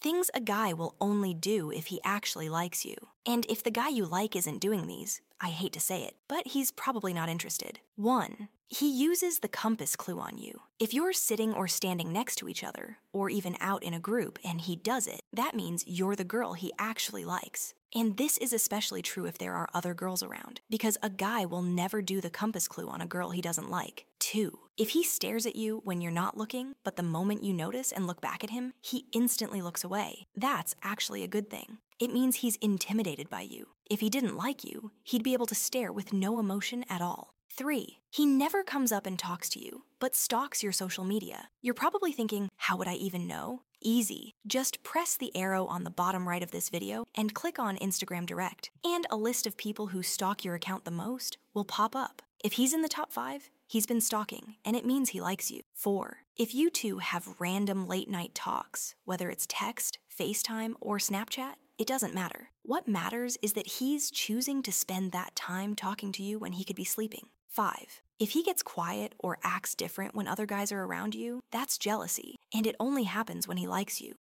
things a guy will only do if he actually likes you. And if the guy you like isn't doing these, I hate to say it, but he's probably not interested. 1. He uses the compass clue on you. If you're sitting or standing next to each other, or even out in a group, and he does it, that means you're the girl he actually likes. And this is especially true if there are other girls around, because a guy will never do the compass clue on a girl he doesn't like. 2. If he stares at you when you're not looking, but the moment you notice and look back at him, he instantly looks away. That's actually a good thing. It means he's intimidated by you. If he didn't like you, he'd be able to stare with no emotion at all. 3. He never comes up and talks to you, but stalks your social media. You're probably thinking, how would I even know? Easy. Just press the arrow on the bottom right of this video and click on Instagram Direct, and a list of people who stalk your account the most will pop up. If he's in the top 5, he's been stalking, and it means he likes you. 4. If you two have random late-night talks, whether it's text, FaceTime, or Snapchat, it doesn't matter. What matters is that he's choosing to spend that time talking to you when he could be sleeping. 5. If he gets quiet or acts different when other guys are around you, that's jealousy, and it only happens when he likes you.